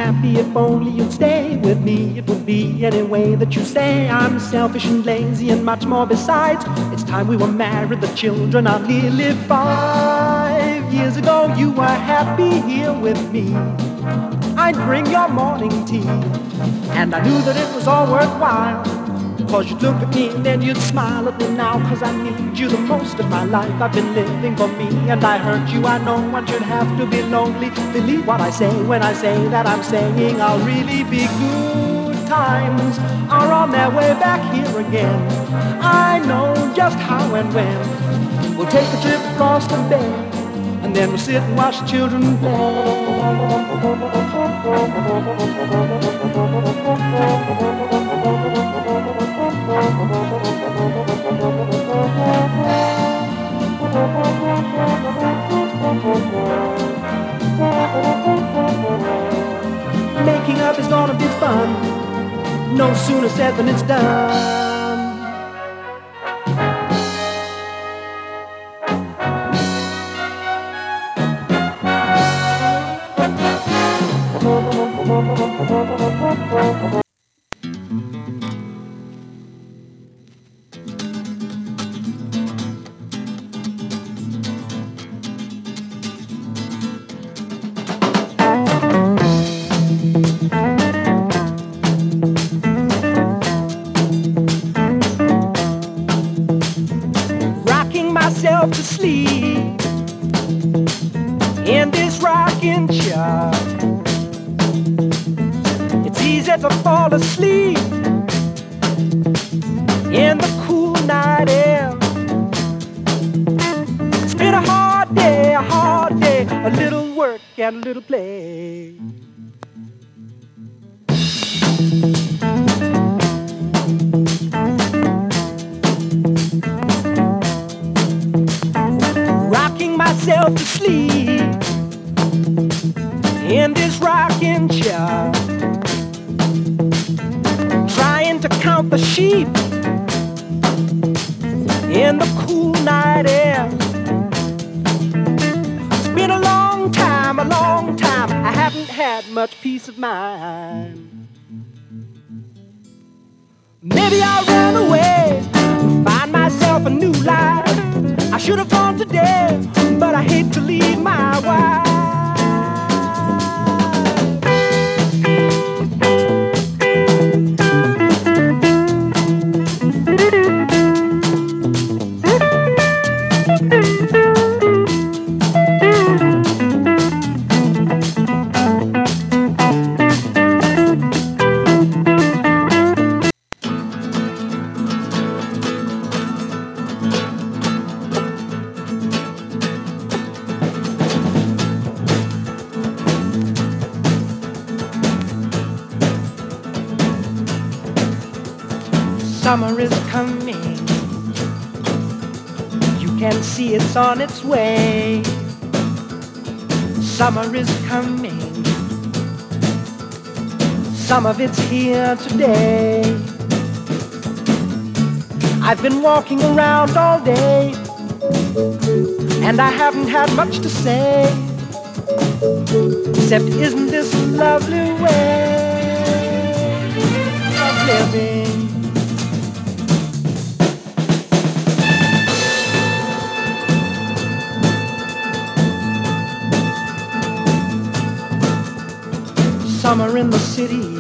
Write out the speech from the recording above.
happy if only you'd stay with me. It would be any way that you say. I'm selfish and lazy and much more besides. It's time we were married, the children are nearly 5 years ago. You were happy here with me. I'd bring your morning tea, and I knew that it was all worthwhile. Cause you'd look at me and then you'd smile at me now. Cause I need you the most of my life. I've been living for me and I hurt you. I know one should have to be lonely. Believe what I say when I say that I'm saying I'll really be good. Times are on their way back here again. I know just how and when. We'll take a trip across the bay, and then we'll sit and watch the children play. Making up is gonna be fun. No sooner said than it's done. To sleep in this rocking chair. It's easy to fall asleep in the cool night air. It's been a hard day, a little work and a little play. Myself to sleep in this rocking chair, trying to count the sheep in the cool night air. It's been a long time, I haven't had much peace of mind. Maybe I'll run away, find myself a new life. I should have gone today, but I hate to leave my wife. Summer is coming, you can see it's on its way. Summer is coming, some of it's here today. I've been walking around all day, and I haven't had much to say, except isn't this a lovely way of living? Summer in the city,